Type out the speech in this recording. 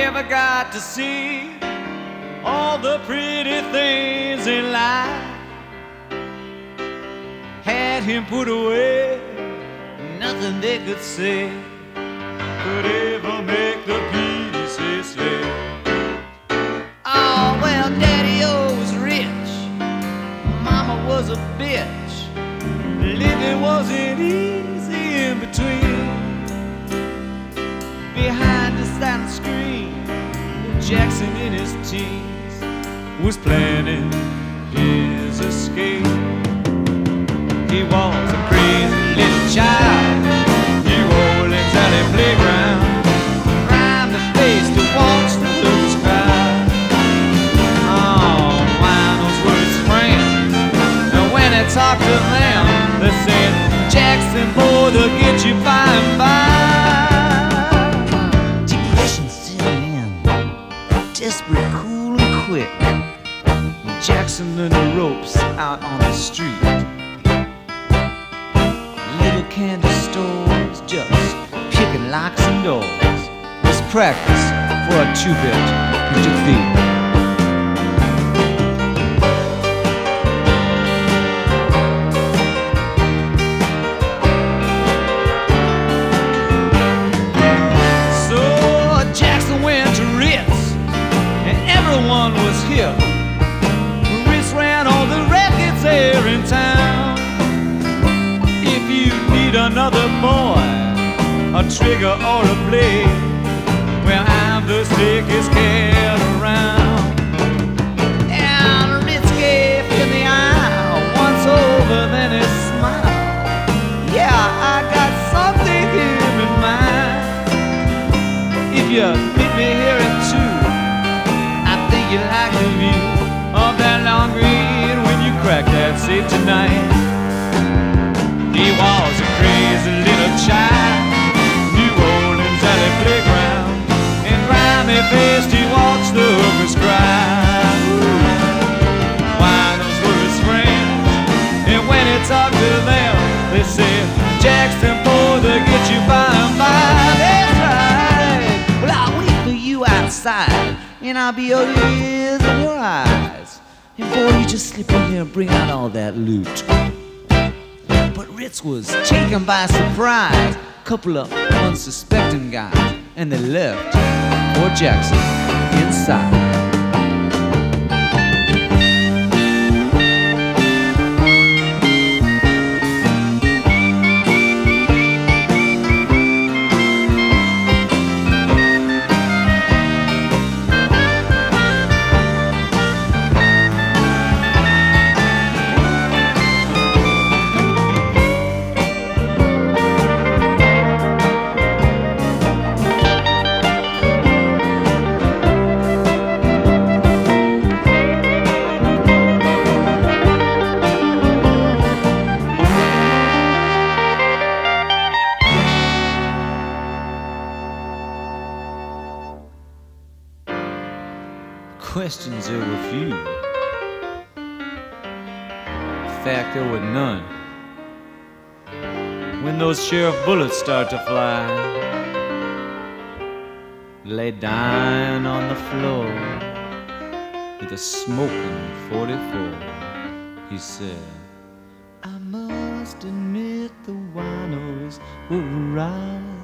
never got to see all the pretty things in life. Had him put away, nothing they could say could ever make the pieces say. Oh, well, Daddy-O was rich, Mama was a bitch. Living wasn't easy in between. Behind the silent screen, Jackson in his teens was planning his escape. He was a crazy little child, New Orleans alley playground, rhymed the face to watch the hookers cry. Oh, Lionel's were his friends, and when he talked to them, they said, Jackson, boy, they'll get you by and by. Depression set in, desperate, cool and quick. Jackson learned the ropes out on the street. Little candy stores, just picking locks and doors, was practice for a two-bit picture thief. Everyone was here. Ritz ran all the records there in town. If you need another boy, a trigger or a blade, well, I'm the slickest cat around. And Ritz gave him the eye once over, then he smiled. Yeah, I got something here in mind. If you meet me here at 2, you like the view of that long green when you crack that safe tonight. He was a crazy little child, New Orleans alley playground, and grimy faced he watched the hookers cry. Winos were his friends, and when he talked to them, they said, Jackson, boy, they'll get you by and by. That's right. Well, I'll wait for you outside, and I'll be your ears and your eyes. And boy, you just slip in there and bring out all that loot. But Ritz was taken by surprise. Couple of unsuspecting guys, and they left poor Jackson inside. Questions there were few. In fact, there were none. When those sheriff bullets start to fly, lay dying on the floor with a smoking 44, he said, I must admit the winos were right.